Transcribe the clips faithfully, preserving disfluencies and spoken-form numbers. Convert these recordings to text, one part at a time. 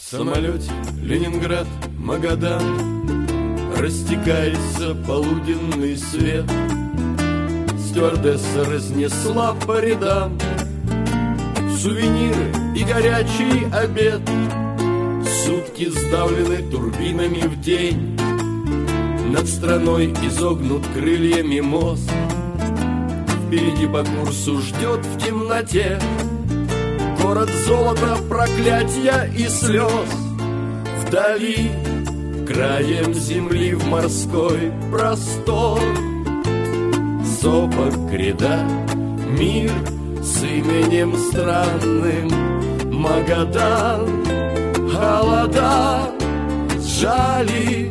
самолете Ленинград, Магадан, растекается полуденный свет. Стюардесса разнесла по рядам сувениры и горячий обед. Сутки сдавлены турбинами в день, над страной изогнут крыльями мост. Впереди по курсу ждет в темноте город золота, проклятия и слез. Вдали, краем земли в морской простор, Сопок гряда, мир с именем странным Магадан. Холода сжали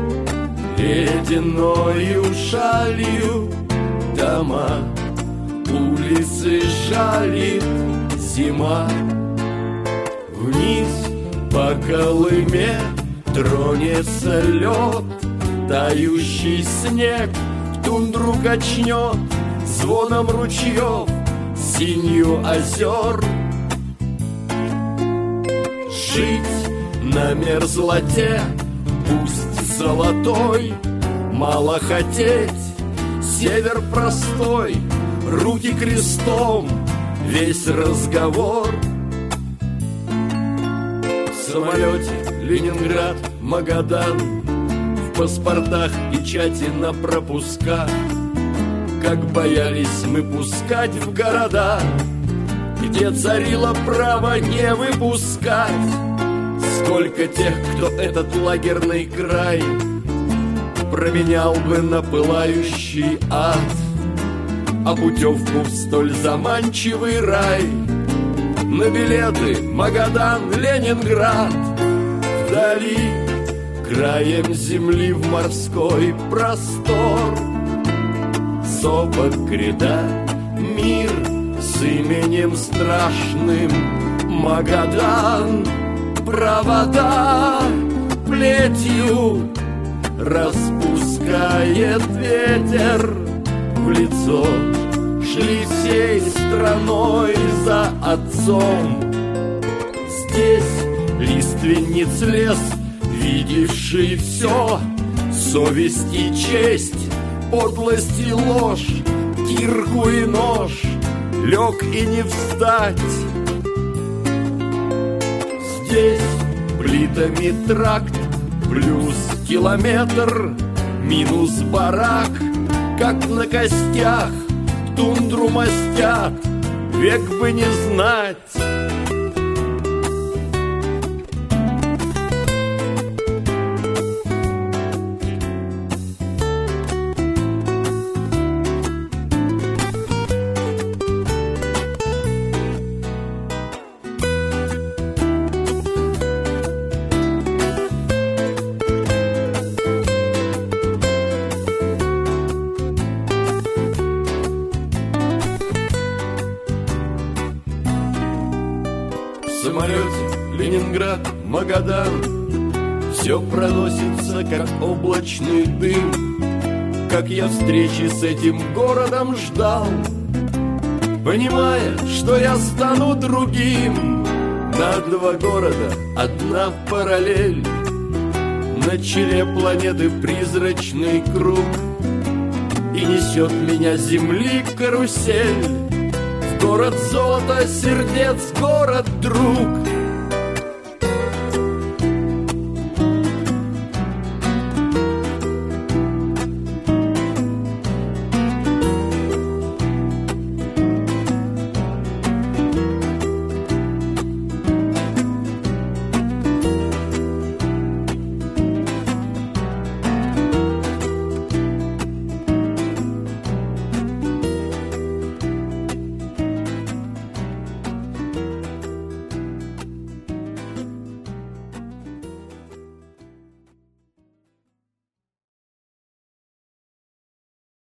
ледяною шалью дома, улицы жалит зима. Вниз по Колыме тронется лед, тающий снег тундру качнет звоном ручьев, синью озер. Жить на мерзлоте, пусть золотой, мало хотеть, север простой, руки крестом, весь разговор. В самолете Ленинград, Магадан, в паспортах печати на пропусках. Как боялись мы пускать в города, где царило право не выпускать. Сколько тех, кто этот лагерный край променял бы на пылающий ад, а путевку в столь заманчивый рай на билеты Магадан, Ленинград. Вдали, краем земли в морской простор, Сопок гряда, мир с именем страшным Магадан. Провода плетью распускает ветер в лицо. Шли всей страной за отцом. Здесь лиственниц лес, видевший все, совесть и честь, подлость и ложь, кирку и нож, лег и не встать. Здесь плитами тракт, плюс километр, минус барак, как на костях тундру мастят, век бы не знать. В самолете Ленинград, Магадан, все проносится, как облачный дым. Как я встречи с этим городом ждал, понимая, что я стану другим. На два города одна параллель, на челе планеты призрачный круг, и несет меня с земли карусель. Город золота, сердец, город друг.